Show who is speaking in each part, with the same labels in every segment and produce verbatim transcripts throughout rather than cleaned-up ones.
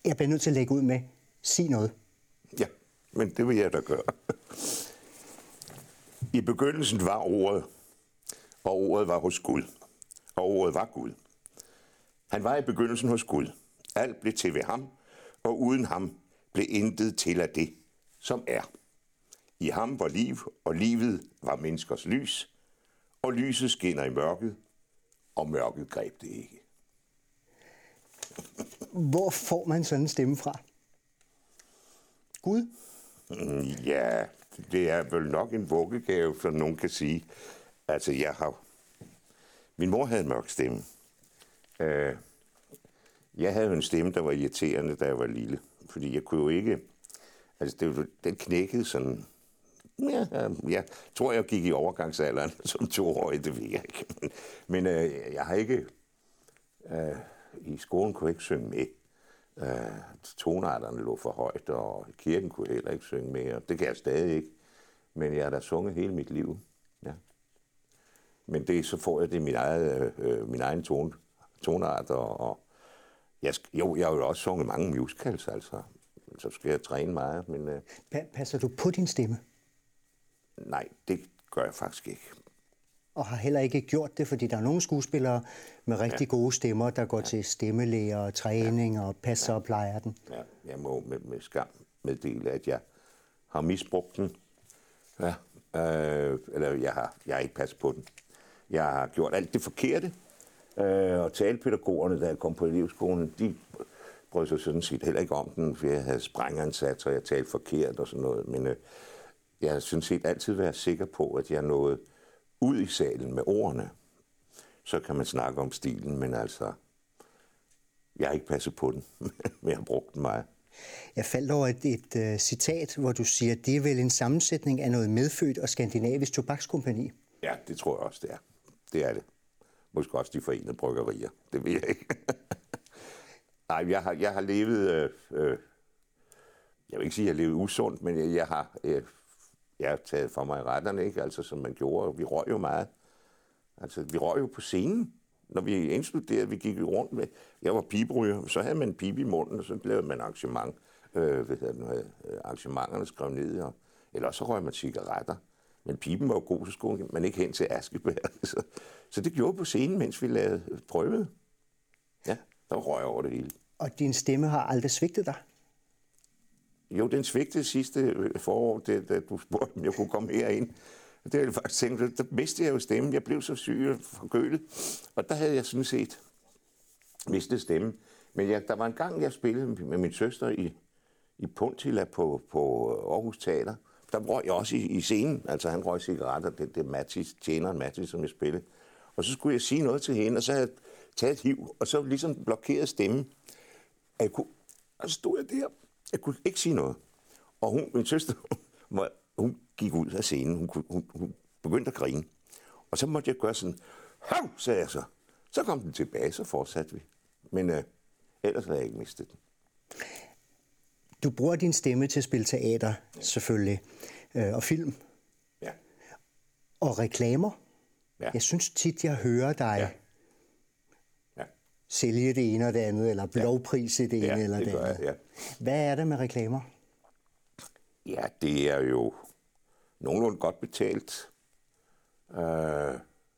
Speaker 1: Jeg bliver nødt til at lægge ud med, sig noget.
Speaker 2: Ja, men det vil jeg da gøre. I begyndelsen var ordet, og ordet var hos Gud, og ordet var Gud. Han var i begyndelsen hos Gud. Alt blev til ved ham, og uden ham blev intet til af det, som er. I ham var liv, og livet var menneskers lys, og lyset skinner i mørket, og mørket greb det ikke.
Speaker 1: Hvor får man sådan en stemme fra? Gud?
Speaker 2: Ja, det er vel nok en vuggegave, som nogen kan sige. Altså, jeg har... Min mor havde en mørk stemme. Uh, jeg havde jo en stemme, der var irriterende, da jeg var lille. Fordi jeg kunne jo ikke... Altså, det, den knækkede sådan... Ja, jeg tror, jeg gik i overgangsalderen som toårig, det ved jeg ikke. Men uh, jeg har ikke... Uh, I skolen kunne jeg ikke synge med. Uh, tonarterne lå for højt, og kirken kunne heller ikke synge med. Og det kan jeg stadig ikke. Men jeg har da sunget hele mit liv. Ja. Men det, så får jeg det min, eget, øh, min egen tone, tonart. Og, og jeg, jo, jeg har jo også sunget mange musicals, altså. Så skal jeg træne meget. Men, øh,
Speaker 1: Passer du på din stemme?
Speaker 2: Nej, det gør jeg faktisk ikke.
Speaker 1: Og har heller ikke gjort det, fordi der er nogle skuespillere med rigtig ja. gode stemmer, der går ja. til stemmelæger og træning ja. og passer ja. og plejer den.
Speaker 2: Ja, jeg må med, med skam meddele, at jeg har misbrugt den. Ja, øh, eller jeg har, jeg har ikke passet på den. Jeg har gjort alt det forkerte, øh, og talepædagogerne, da jeg kom på elevskolen, de brød sig sådan set heller ikke om den, for jeg havde sprængansat, og jeg talte forkert og sådan noget. Men øh, jeg har sådan set altid været sikker på, at jeg nåede ud i salen med ordene. Så kan man snakke om stilen, men altså, jeg har ikke passet på den, men jeg har brugt den meget.
Speaker 1: Jeg faldt over et, et uh, citat, hvor du siger, at det er vel en sammensætning af noget medfødt og skandinavisk tobakskompagni.
Speaker 2: Ja, det tror jeg også, det er. Det er det. Måske også de forenede bryggerier. Det ved jeg ikke. Nej, jeg har, jeg har levet... Øh, øh, jeg vil ikke sige, at jeg har levet usundt, men jeg, jeg har... Øh, jeg har taget for mig i retterne, ikke? Altså, som man gjorde. Vi røg jo meget. Altså, vi røg jo på scenen. Når vi indstuderede, vi gik rundt med... Jeg var piberyger, så havde man en pibe i munden, og så lavede man arrangement. Øh, hvad hedder det, arrangementerne skrev ned, og, eller så røg man cigaretter. Men piben var jo god, så skulle man ikke hen til Askebær. Så, så det gjorde på scenen, mens vi lavede prøvede. Ja, der røg jeg over det hele.
Speaker 1: Og din stemme har aldrig svigtet dig?
Speaker 2: Jo, den svigtede sidste forår, det, da du spurgte, om jeg kunne komme herind. Det havde jeg faktisk tænkt, der mistede jeg jo stemmen. Jeg blev så syg og forkølet, og der havde jeg sådan set mistet stemmen. Men jeg, der var en gang, jeg spillede med min søster i, i Puntilla på, på Aarhus Teater. Der røg jeg også i, i scenen, altså han røg cigaretter, det, det Mattis, tjeneren Mattis, som jeg spillede. Og så skulle jeg sige noget til hende, og så havde jeg taget et hiv, og så ligesom blokeret stemmen. Jeg kunne, og så stod jeg der, jeg kunne ikke sige noget. Og hun, min søster, hun gik ud af scenen, hun, hun, hun begyndte at grine. Og så måtte jeg gøre sådan, hav, sagde jeg så. Så kom den tilbage, så fortsatte vi. Men øh, ellers havde jeg ikke mistet den.
Speaker 1: Du bruger din stemme til at spille teater, ja. selvfølgelig, øh, og film.
Speaker 2: Ja.
Speaker 1: Og reklamer.
Speaker 2: Ja.
Speaker 1: Jeg synes tit, jeg hører dig
Speaker 2: ja. Ja.
Speaker 1: sælge det ene og det andet, eller lovprise det ene
Speaker 2: ja,
Speaker 1: eller det,
Speaker 2: det
Speaker 1: andet.
Speaker 2: Jeg, ja.
Speaker 1: Hvad er det med reklamer?
Speaker 2: Ja, det er jo nogenlunde godt betalt. Øh,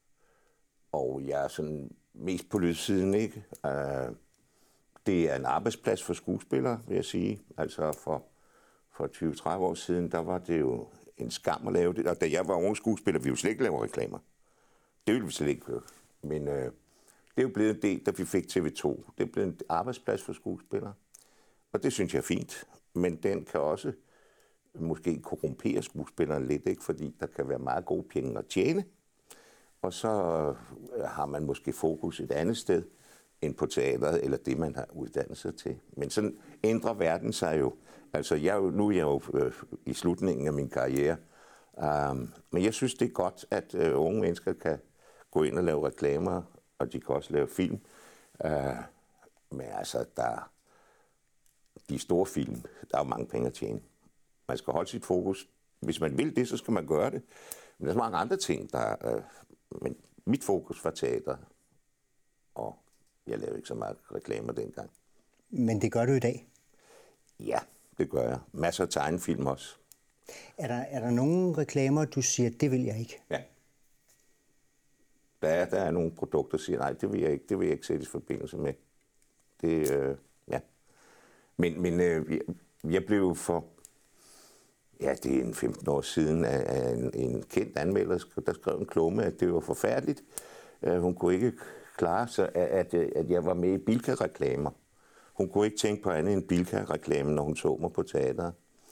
Speaker 2: og jeg er sådan mest på lydsiden, ikke? Øh, det er en arbejdsplads for skuespillere, vil jeg sige. Altså for, for tyve til tredive år siden, der var det jo en skam at lave det. Og da jeg var unge skuespiller, vi jo slet ikke lave reklamer. Det ville vi slet ikke høre. Men øh, det er jo blevet en del, da vi fik T V to. Det er blevet en arbejdsplads for skuespillere. Og det synes jeg er fint. Men den kan også måske korrumpere skuespilleren lidt, ikke? Fordi der kan være meget gode penge at tjene. Og så har man måske fokus et andet sted end på teateret, eller det, man har uddannet sig til. Men sådan ændrer verden sig jo. Altså, jeg, nu er jeg jo øh, i slutningen af min karriere. Um, men jeg synes, det er godt, at øh, unge mennesker kan gå ind og lave reklamer, og de kan også lave film. Uh, men altså, der de store film, der er jo mange penge at tjene. Man skal holde sit fokus. Hvis man vil det, så skal man gøre det. Men der er så mange andre ting, der... Øh, men mit fokus var teater, og jeg lavede ikke så meget reklamer dengang.
Speaker 1: Men det gør du i dag?
Speaker 2: Ja, det gør jeg. Masser af tegnefilm også.
Speaker 1: Er der, er der nogle reklamer, du siger, det vil jeg ikke?
Speaker 2: Ja. Der er, der er nogle produkter, der siger, nej, det vil jeg ikke, det vil jeg ikke sætte i forbindelse med. Det, øh, ja. Men, men øh, jeg, jeg blev for, ja, det er en femten år siden, af en, en kendt anmelder, der skrev en klumme, at det var forfærdeligt. Uh, hun kunne ikke klare sig, at, at, at jeg var med i Bilka-reklamer. Hun kunne ikke tænke på andet end Bilka-reklamen, når hun så mig på teateret.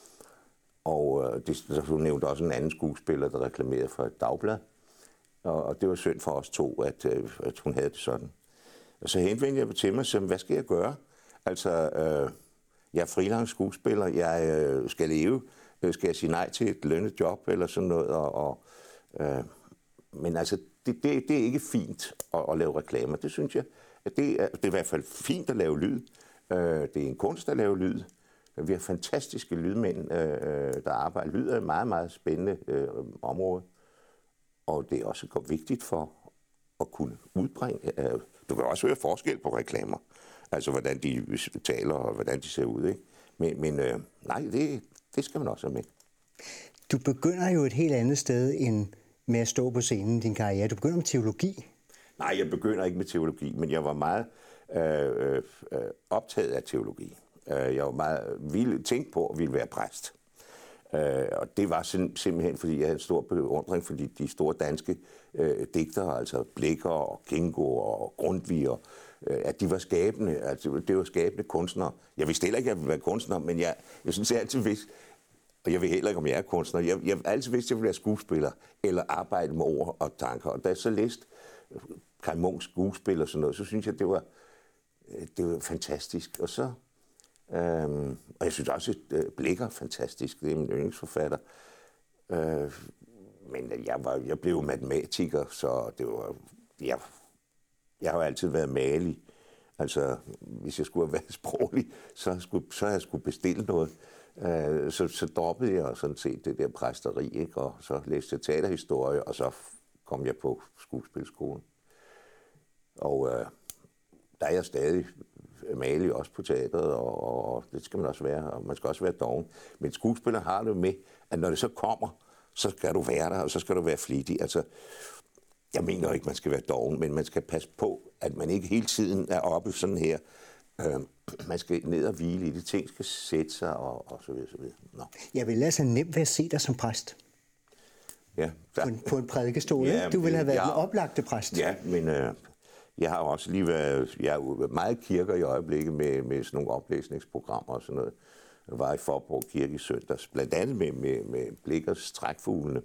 Speaker 2: Og øh, det, hun nævnte også en anden skuespiller, der reklamerede for et dagblad. Og, og det var synd for os to, at, øh, at hun havde det sådan. Og så henvendte jeg til mig og sagde, hvad skal jeg gøre? Altså, øh, jeg er freelance skuespiller, jeg øh, skal leve. Skal jeg sige nej til et lønnet job eller sådan noget? Og, og, øh, men altså, det, det, det er ikke fint at, at lave reklamer. Det synes jeg, at det er, det er i hvert fald fint at lave lyd. Øh, det er en kunst at lave lyd. Vi har fantastiske lydmænd, øh, der arbejder. Lyd er et meget, meget spændende øh, område. Og det er også vigtigt for at kunne udbringe. Øh, du kan også høre forskel på reklamer. Altså, hvordan de taler og hvordan de ser ud. Ikke? Men, men øh, nej, det, det skal man også have med.
Speaker 1: Du begynder jo et helt andet sted end med at stå på scenen i din karriere. Du begynder med teologi.
Speaker 2: Nej, jeg begynder ikke med teologi, men jeg var meget øh, øh, optaget af teologi. Jeg var meget ville tænke på at ville være præst. Øh, og det var sim- simpelthen, fordi jeg havde en stor beundring, fordi de store danske øh, digtere, altså Blicher og Kingo og Grundtvig, øh, at de var skabende, altså det var skabende kunstnere. Jeg vidste heller ikke, at jeg ville være kunstner, men jeg, jeg synes jeg altid vidste, og jeg ved heller ikke, om jeg er kunstner, jeg, jeg altid vidste, at jeg ville være skuespiller, eller arbejde med ord og tanker. Og da jeg så læste Kaj Munks skuespil og sådan noget, så synes jeg, det var, det var fantastisk. Og så Øhm, og jeg synes også, at øh, Blicher er fantastisk. Det er min yndlingsforfatter. Øh, men jeg, var, jeg blev matematiker, så det var... Jeg, jeg har jo altid været malig. Altså, hvis jeg skulle have været sproglig, så, skulle, så havde jeg skulle bestille noget. Øh, så, så droppede jeg sådan set det der præsteri, ikke? Og så læste jeg teaterhistorie, og så kom jeg på skuespilskolen. Og øh, der er jeg stadig malig også på teateret, og, og det skal man også være, og man skal også være doven. Men skuespiller har det med, at når det så kommer, så skal du være der, og så skal du være flittig. Altså, jeg mener ikke, man skal være doven, men man skal passe på, at man ikke hele tiden er oppe sådan her. Øh, man skal ned og hvile i det. Ting skal sætte sig, og, og så videre, så videre. Nå.
Speaker 1: Jeg vil altså nemt ved at se dig som præst.
Speaker 2: Ja.
Speaker 1: På en, på en prædikestol,
Speaker 2: ja,
Speaker 1: du ville have været
Speaker 2: ja,
Speaker 1: den oplagte præst.
Speaker 2: Ja, men... Øh, Jeg har også lige været, jeg er jo meget kirker i øjeblikket med, med sådan nogle oplæsningsprogrammer og sådan noget. Jeg var i Forborg Kirke i søndags, blandt andet med, med, med Blichers Trækfuglene.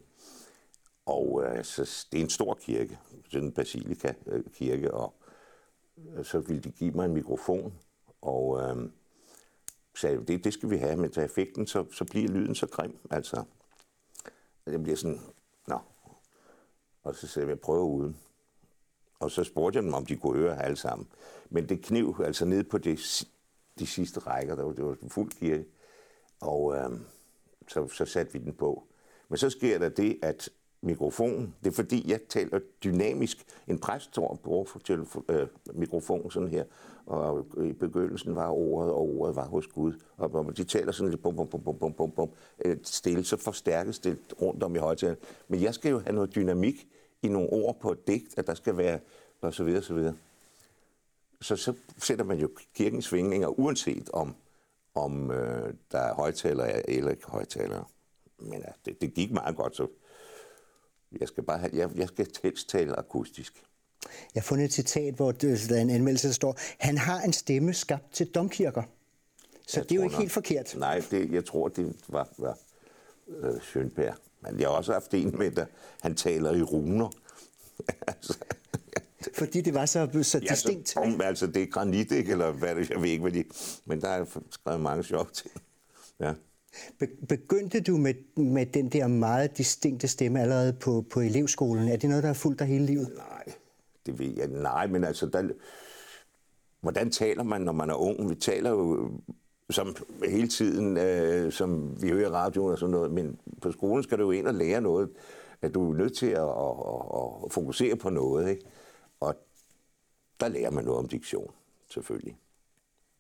Speaker 2: Og øh, så, det er en stor kirke, sådan en basilika-kirke, og øh, så ville de give mig en mikrofon, og øh, sagde, det, det skal vi have, men da jeg fik den, så, så bliver lyden så grim, altså. Det bliver sådan, nå. Og så sagde jeg, jeg prøver uden. Og så spurgte jeg dem, om de kunne høre alle sammen. Men det kniv altså ned på de, de sidste rækker, der var, det var en fuld kirke. Og øh, så, så satte vi den på. Men så sker der det, at mikrofonen, det er fordi, jeg taler dynamisk. En præst bruger for telefon, øh, mikrofonen sådan her, og i begyndelsen var ordet, og ordet var hos Gud. Og, og de taler sådan lidt bum, bum, bum, bum, bum, bum, bum, stille, så forstærkes det rundt om i højtaleren. Men jeg skal jo have noget dynamik i nogle ord på et digt, at der skal være, og så videre, så videre. Så, så sætter man jo kirkens svingninger, uanset om, om øh, der er højtalere eller ikke højtalere. Men ja, det, det gik meget godt, så jeg skal bare have, jeg, jeg skal helst tale akustisk.
Speaker 1: Jeg har fundet et citat, hvor der er en anmeldelse, der står, han har en stemme skabt til domkirker. Så jeg det er jo ikke nok, helt forkert.
Speaker 2: Nej, det, jeg tror, det var, var øh, Schönberg. Men jeg har også haft en med, der han taler i runer. altså,
Speaker 1: Fordi det var så, så
Speaker 2: ja,
Speaker 1: distinkt.
Speaker 2: Så, om, altså, det er granit, ikke? Eller hvad det, jeg ved ikke, hvad de... Men der er skrevet mange sjove ting. Ja.
Speaker 1: Begyndte du med, med den der meget distinkte stemme allerede på, på elevskolen? Er det noget, der har fulgt dig hele livet?
Speaker 2: Nej, det ved jeg. Nej, men altså... Der, hvordan taler man, når man er ung? Vi taler jo som hele tiden, øh, som vi hører i radioen og sådan noget, men på skolen skal du jo ind og lære noget, at du er nødt til at, at, at, at fokusere på noget, ikke? Og der lærer man noget om diktion, selvfølgelig.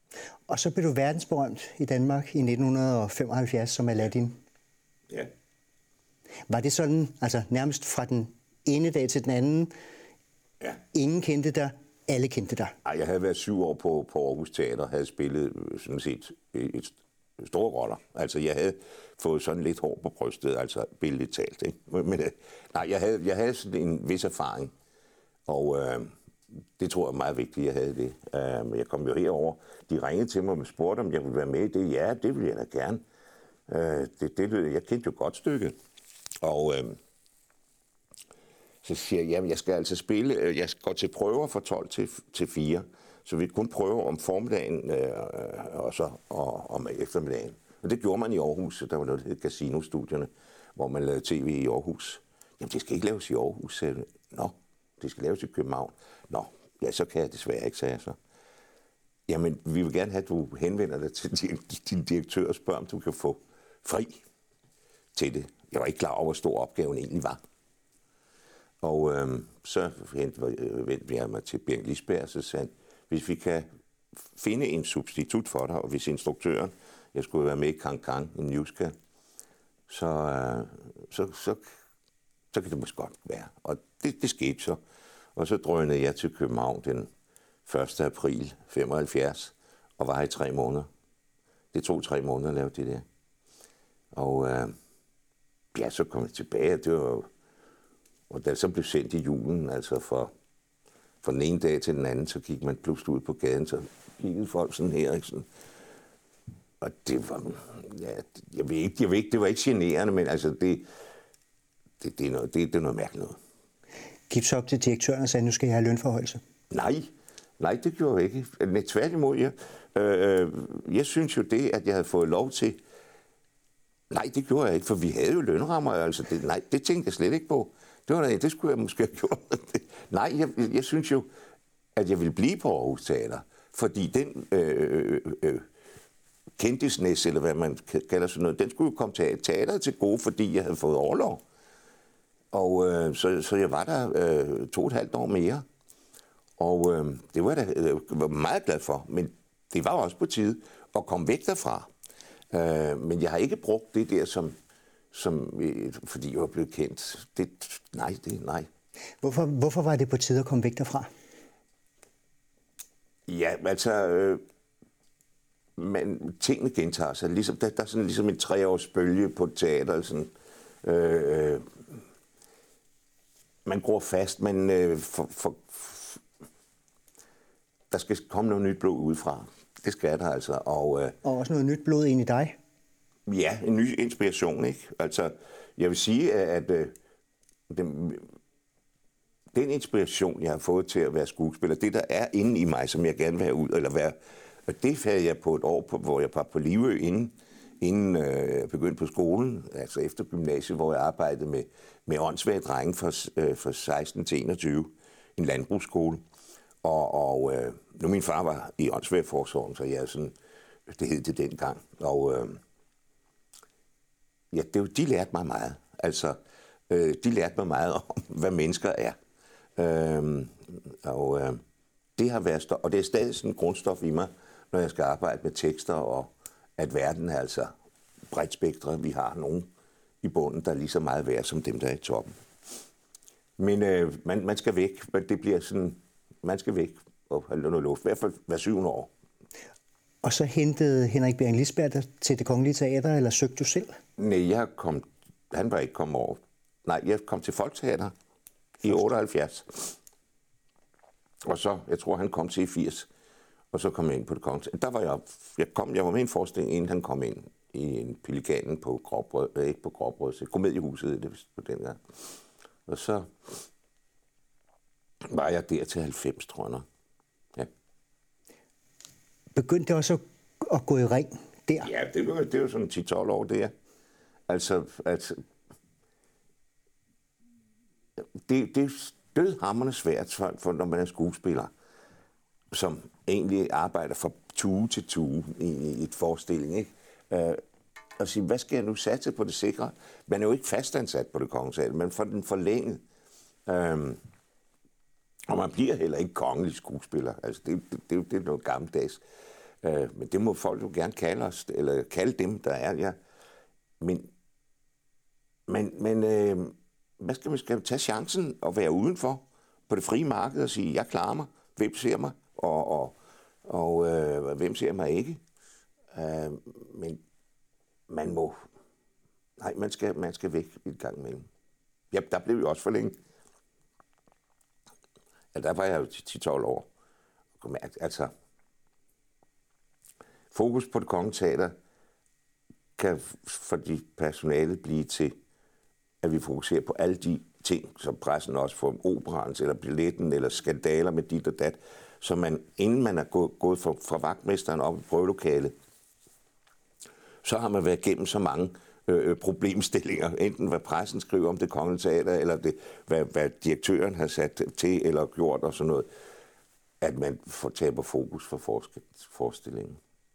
Speaker 1: Og så blev du verdensberømt i Danmark i nitten femoghalvfjerds som Aladdin.
Speaker 2: Ja.
Speaker 1: Var det sådan, altså nærmest fra den ene dag til den anden,
Speaker 2: Ja.
Speaker 1: ingen kendte dig, alle kendte dig?
Speaker 2: Ej, jeg havde været syv år på, på Aarhus Teater, havde spillet sådan set et, et store roller. Altså, jeg havde fået sådan lidt hår på brystet, altså billedligt talt, ikke? Men nej, jeg havde, jeg havde sådan en vis erfaring, og øh, det tror jeg er meget vigtigt, jeg havde det. Øh, jeg kom jo herover. De ringede til mig og spurgte, om jeg ville være med i det. Ja, det ville jeg da gerne. Øh, det, det, jeg kendte jo godt stykket. Og øh, så siger jeg, jamen, jeg skal altså spille, jeg skal gå til prøver fra tolv til fire, så vi kun prøve om formiddagen øh, og så og, om eftermiddagen. Og det gjorde man i Aarhus, der var noget, der hed Casino-studierne, hvor man lavede tv i Aarhus. Jamen, det skal ikke laves i Aarhus, sagde jeg. Nå, det skal laves i København. Nå, ja, så kan jeg desværre ikke, sagde jeg så. Jamen, vi vil gerne have, at du henvender dig til din, din direktør og spørger, om du kan få fri til det. Jeg var ikke klar over, hvor stor opgaven egentlig var. Og øh, så vendte jeg mig til Bjørn Lisberg, og så sagde han, hvis vi kan finde en substitut for dig, og hvis instruktøren, jeg skulle være med i Kang Kang, en musical, så, øh, så, så, så kan det måske godt være. Og det, det skete så. Og så drønede jeg til København den første april femoghalvfjerds, og var her i tre måneder. Det tog tre måneder at lave det der. Og øh, ja, så kom jeg tilbage, det var, og da det så blev sendt i julen, altså for, fra den ene dag til den anden, så gik man pludselig ud på gaden, så kiggede folk sådan her, ikke sådan. Og det var, ja, jeg ved ikke, jeg ved ikke, det var ikke generende, men altså det, det, det, er, noget, det, det er noget mærkeligt noget.
Speaker 1: Gik så op til direktøren og sagde, nu skal jeg have lønforholdelse?
Speaker 2: Nej, nej, det gjorde jeg ikke. Men tværtimod, jeg, øh, jeg synes jo det, at jeg havde fået lov til. Nej, det gjorde jeg ikke, for vi havde jo lønrammer, altså det, nej, det tænkte jeg slet ikke på. Det var det, det skulle jeg måske have gjort. Nej, jeg, jeg synes jo, at jeg ville blive på Aarhus Teater, fordi den øh, øh, kendtisnæs, eller hvad man kalder sådan noget, den skulle jo komme til teateret til gode, fordi jeg havde fået orlov. Og øh, så, så jeg var der øh, to og et halvt år mere. Og øh, det var jeg da øh, var meget glad for, men det var også på tide at komme væk derfra. Øh, men jeg har ikke brugt det der som, som øh, fordi jeg var blevet kendt. Det, nej, det nej.
Speaker 1: Hvorfor, hvorfor var det på tide at komme væk derfra?
Speaker 2: Ja, altså, øh, men tingene gentager sig. Ligesom, der, der er sådan ligesom en treårs bølge på teater. Sådan, øh, man går fast, men øh, for, for, for, der skal komme noget nyt blod udefra. Det skal der altså. Og, øh,
Speaker 1: og også noget nyt blod ind i dig?
Speaker 2: Ja, en ny inspiration, ikke? Altså, jeg vil sige, at øh, den, den inspiration, jeg har fået til at være skuespiller, det der er inde i mig, som jeg gerne vil have ud, eller være, og det havde jeg på et år, på, hvor jeg var på Livø, inden, inden øh, jeg begyndte på skolen, altså efter gymnasiet, hvor jeg arbejdede med, med åndssvage drenge fra, øh, fra seksten til enogtyve, en landbrugsskole. Og, og øh, nu min far var i åndssvageforsorgen, så jeg sådan, det hed det dengang. Og øh, ja, det, de lærte mig meget. Altså, øh, de lærte mig meget om, hvad mennesker er. Øh, og øh, det har været, og det er stadig sådan en grundstof i mig, når jeg skal arbejde med tekster, og at verden er altså bredt spektret. Vi har nogen i bunden, der er lige så meget værd som dem, der er i toppen. Men øh, man, man skal væk. Det bliver sådan, man skal væk og have noget luft. I hvert fald hver syvende år.
Speaker 1: Og så hentede Henrik Bjørn Lisberg dig til Det Kongelige Teater, eller søgte du selv?
Speaker 2: Nej, jeg kom, han var ikke kommet over. Nej, jeg kom til Folketeater i otteoghalvfjerds. Og så, jeg tror, han kom til i firs. Og så kom jeg ind på Det Kongelige Teater. Der var jeg, jeg, kom, jeg var med i en forestilling, inden han kom ind i en Pelikanen på Gråbrød, øh, ikke på Gråbrød, så Komediehuset, det på den der. Og så var jeg der til halvfems, tror jeg. Ja.
Speaker 1: Begyndte det også at gå i ring der?
Speaker 2: Ja, det var, det var sådan ti tolv år der. Altså, altså det, det er dødhamrende svært, for, for når man er skuespiller, som egentlig arbejder fra tue til tue i, i et forestilling, ikke? Uh, og sige, hvad skal jeg nu satse på det sikre? Man er jo ikke fastansat på Det Kongelige Teater, man får den forlænget. Uh, og man bliver heller ikke kongelig skuespiller. Altså, det, det, det, det er noget gammeldags. Øh, men det må folk jo gerne kalde os, eller kalde dem, der er, ja. Men, men, men øh, hvad skal man, skal man tage chancen og være udenfor på det frie marked og sige, jeg klarer mig, hvem ser mig, og, og, og øh, hvem ser mig ikke. Øh, men man må, nej, man skal, man skal væk i et gang imellem. Ja, der blev jo også for længe. Ja, der var jeg jo ti til tolv år. Altså, fokus på Det Kongelige Teater kan for de personale blive til, at vi fokuserer på alle de ting, som pressen også får, operans eller billetten eller skandaler med dit og dat, så man, inden man er gået, gået fra, fra vagtmesteren op i prøvelokalet, så har man været igennem så mange øh, problemstillinger, enten hvad pressen skriver om Det Kongelige Teater, eller det, hvad, hvad direktøren har sat til eller gjort og sådan noget, at man får taber fokus for forestillingen.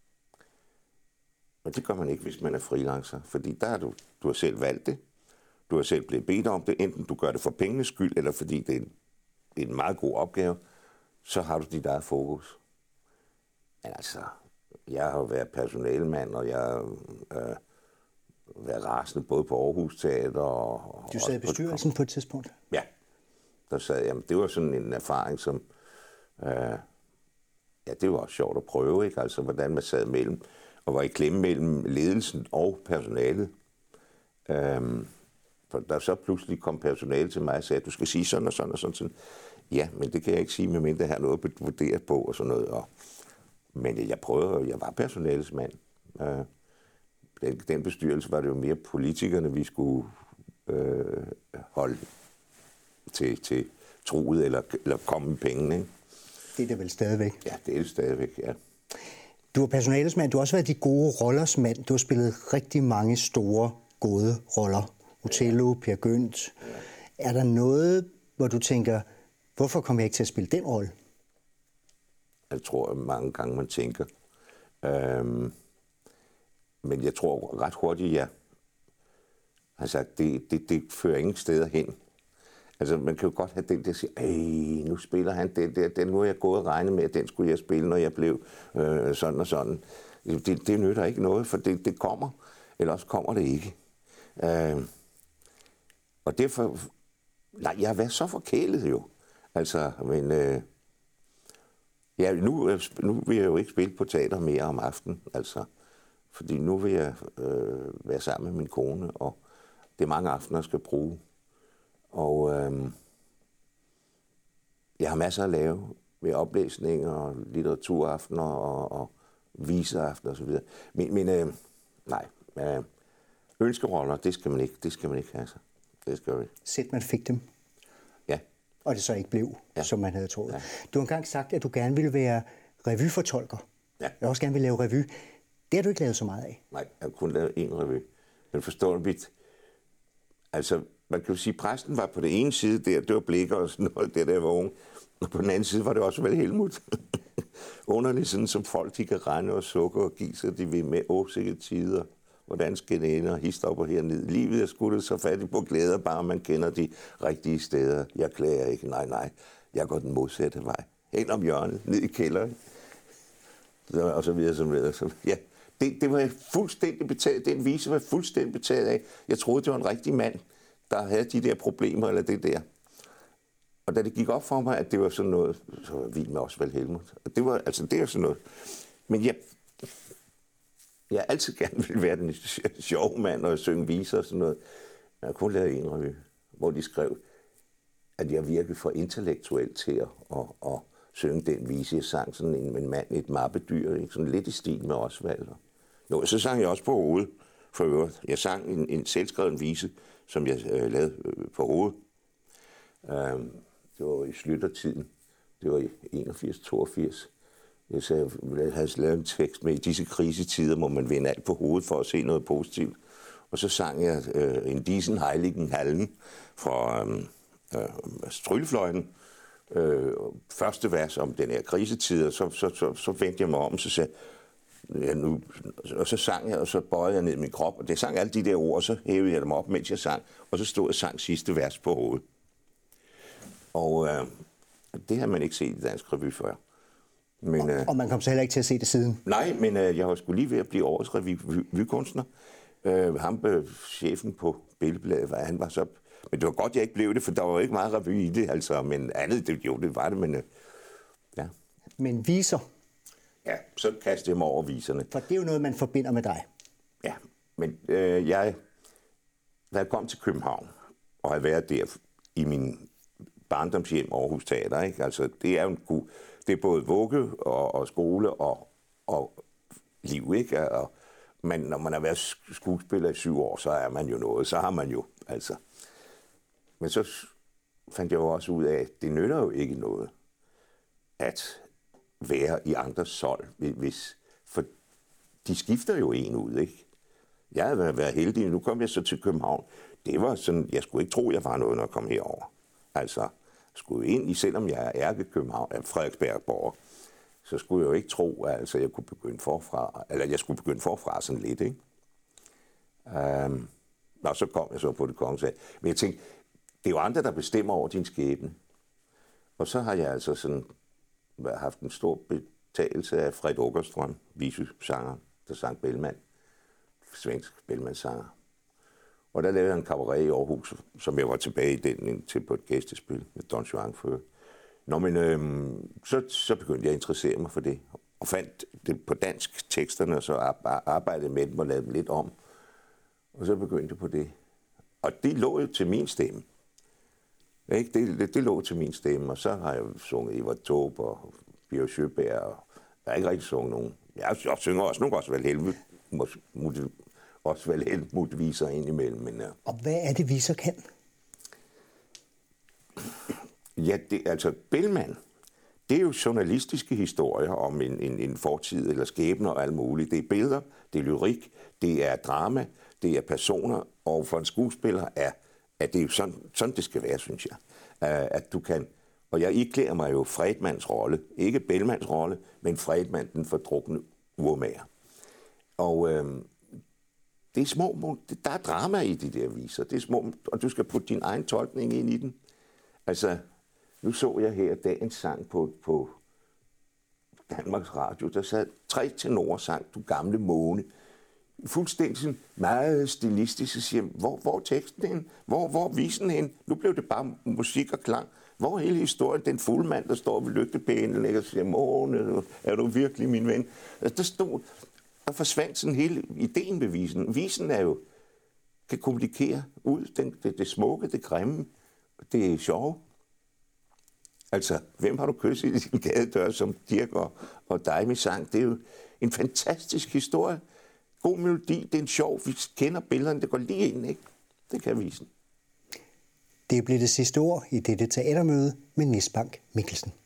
Speaker 2: Og det gør man ikke, hvis man er freelancer, fordi der er du, du har selv valgt det, du har selv blevet bedt om det, enten du gør det for pengenes skyld, eller fordi det er en, det er en meget god opgave, så har du dit eget fokus. Men altså, jeg har jo været personalemand, og jeg har øh, været rasende både på Aarhus Teater og...
Speaker 1: Du sad i bestyrelsen på et tidspunkt?
Speaker 2: Ja, der sad jeg. Det var sådan en erfaring, som... Øh, ja, det var også sjovt at prøve, ikke? Altså, hvordan man sad mellem, og var i klemme mellem ledelsen og personalet. Øhm, for der så pludselig kom personalet til mig og sagde, at du skal sige sådan og sådan og sådan. sådan. Ja, men det kan jeg ikke sige, medmindre jeg har noget at vurdere på og sådan noget. Og, men jeg prøvede, jeg var personalesmand. Øh, den, den bestyrelse var det jo mere politikerne, vi skulle øh, holde til, til troet eller, eller komme med pengene. Ikke?
Speaker 1: Det er det vel stadigvæk?
Speaker 2: Ja, det er det stadigvæk, ja.
Speaker 1: Du er personalesmand, du har også været de gode rollers mand. Du har spillet rigtig mange store, gode roller. Othello, Per Gynt. Ja. Er der noget, hvor du tænker, hvorfor kom jeg ikke til at spille den rolle?
Speaker 2: Jeg tror, at mange gange man tænker. Øhm, men jeg tror ret hurtigt, jeg har sagt, det, det, det fører ingen steder hen. Altså, man kan jo godt have den der siger, ej, nu spiller han den der, den nu har jeg gået og regnet med, at den skulle jeg spille, når jeg blev øh, sådan og sådan. Det, det nytter ikke noget, for det, det kommer, eller også kommer det ikke. Øh, og derfor, nej, jeg har været så forkælet jo. Altså, men øh, ja, nu, nu vil jeg jo ikke spille på teater mere om aftenen, altså, fordi nu vil jeg øh, være sammen med min kone, og det er mange aftener, jeg skal bruge. Og øh, jeg har masser at lave med oplæsninger og litteraturaftener og, og viseaftener og så videre. Men, men øh, nej, øh, ønskeroller, det skal man ikke, det skal man ikke have sig. Det skal vi.
Speaker 1: Sæt man fik dem.
Speaker 2: Ja.
Speaker 1: Og det så ikke blev, ja. Som man havde troet.
Speaker 2: Ja.
Speaker 1: Du har engang sagt, at du gerne ville være revyfortolker.
Speaker 2: Ja.
Speaker 1: Jeg også gerne vil lave revy. Det har du ikke lavet så meget af.
Speaker 2: Nej, jeg har kun lavet én revy. Men forstår du vidt? Altså, man kan jo sige, at præsten var på den ene side der, det var Blikker og sådan noget, der der var unge. Og på den anden side var det også vel Helmut. Underligt sådan, som folk, de kan rende og sukke og give sig, de vil med åbsikke tider. Hvordan skal det ende og histe op og herned? Livet er skuttet så fattigt på glæder, bare man kender de rigtige steder. Jeg klager ikke, nej, nej. Jeg går den modsatte vej. Hen om hjørnet, ned i kælderen. Og så videre, så videre. Så, ja. Det, det var jeg fuldstændig betaget. Den vise var jeg fuldstændig betaget af. Jeg troede, det var en rigtig mand, der havde de der problemer, eller det der. Og da det gik op for mig, at det var sådan noget, så var jeg vild med Osvald Helmut. Og det var, altså, det var sådan noget. Men jeg, jeg altid gerne ville være den sjove mand, og synge viser og sådan noget. Men jeg kunne lave en revy, hvor de skrev, at jeg virkede for intellektuel til at, at, at synge den vise. Jeg sang sådan en, en mand, et mappedyr, ikke? Sådan lidt i stil med Osvald. Jo, så sang jeg også på hovedet, for øvrigt. Jeg sang en, en selvskreven vise, som jeg øh, lavede øh, på hovedet. Um, det var i sluttertiden. Det var i enogfirs toogfirs. Jeg, sagde, jeg havde lavet en tekst med, i disse krisetider må man vende alt på hovedet for at se noget positivt. Og så sang jeg øh, en Diesen Heiligen Hallen fra øh, øh, Stryllefløjten. Øh, første vers om den her krisetid, og så, så, så, så vendte jeg mig om, og så sagde ja, nu, og så sang jeg, og så bøjede jeg ned i min krop, og det sang alle de der ord, og så hævede jeg dem op, mens jeg sang, og så stod jeg og sang sidste vers på hovedet. Og øh, det har man ikke set i dansk revy før.
Speaker 1: Men, og, øh, og man kom så heller ikke til at se det siden?
Speaker 2: Nej, men øh, jeg var sgu lige ved at blive årets revykunstner. Øh, ham, øh, chefen på Billedbladet, han var så... Men det var godt, jeg ikke blev det, for der var jo ikke meget revy i det, altså. Men andet, det, jo, det var det, men... Øh, ja.
Speaker 1: Men viser?
Speaker 2: Ja, så kastede jeg mig over viserne.
Speaker 1: For det er jo noget, man forbinder med dig.
Speaker 2: Ja, men øh, jeg... Da jeg kom til København, og havde været der i min barndomshjem Aarhus Teater, ikke? Altså, det er jo en god... Det er både vugge og, og skole og, og liv, ikke? Og, men når man har været skuespiller i syv år, så er man jo noget. Så har man jo, altså... Men så fandt jeg jo også ud af, at det nytter jo ikke noget at være i andres sold, hvis... For de skifter jo en ud, ikke? Jeg havde været heldig, nu kom jeg så til København. Det var sådan, jeg skulle ikke tro, jeg var noget, når jeg kom herover. Altså, jeg skulle ind i, selvom jeg er ærke-København, af Frederiksberg-borger, så skulle jeg jo ikke tro, at altså, jeg kunne begynde forfra, eller jeg skulle begynde forfra sådan lidt, ikke? Um, og så kom jeg så på Det Kongelige Teater. Men jeg tænkte, det er jo andre, der bestemmer over din skæbne. Og så har jeg altså sådan haft en stor betagelse af Fred Åkerstrøm, visesanger, der sang Bellman. Svensk Bellman-sanger. Og der lavede jeg en cabaret i Aarhus, som jeg var tilbage i den til på et gæstespil med Don Juan før. Nå, men øhm, så, så begyndte jeg at interessere mig for det, og fandt det på dansk teksterne, og så arbejdede med dem og lavede dem lidt om. Og så begyndte jeg på det. Og det lå jo til min stemme. Ikke? Det, det, det lå til min stemme, og så har jeg sunget Evert Taube og Bjørn Sjøberg, og jeg har ikke rigtig sunget nogen. Jeg, jeg synger også nogle Osvald Helmuth, Osvald Helmuth viser indimellem. Men, ja.
Speaker 1: Og hvad er det, viser kan?
Speaker 2: Ja, det, altså Bellman, det er jo journalistiske historier om en, en, en fortid eller skæbner og alt muligt. Det er billeder, det er lyrik, det er drama, det er personer, og for en skuespiller er, at det er jo sådan, sådan det skal være, synes jeg. At du kan, og jeg iklæder mig jo Fredmans rolle, ikke Bellmans rolle, men Fredman, den fordrukne urmager. Og øhm, det er små, der er drama i de der viser, det er små, og du skal putte din egen tolkning ind i den. Altså, nu så jeg her dagens sang på, på Danmarks Radio, der sad tre tenorer sang Du Gamle Måne. Fuldstændig meget stilistisk, og siger, hvor, hvor er teksten hen? Hvor, hvor er visen hen? Nu blev det bare musik og klang. Hvor er hele historien? Den fulde mand, der står ved lygtepælen og siger, Måne, er du virkelig min ven? Altså, der stod, der forsvandt sådan hele ideen med visen. Visen er jo, kan kommunikere ud, den, det, det smukke, det grimme, det er sjove. Altså, hvem har du kysset i din gadedør, som Dirch og, og Daimi sang? Det er jo en fantastisk historie. God melodi, det er en sjov, vi kender billederne, det går lige ind, ikke? Det kan visen.
Speaker 1: Det blev det sidste ord i dette teatermøde med Nis Bank Mikkelsen.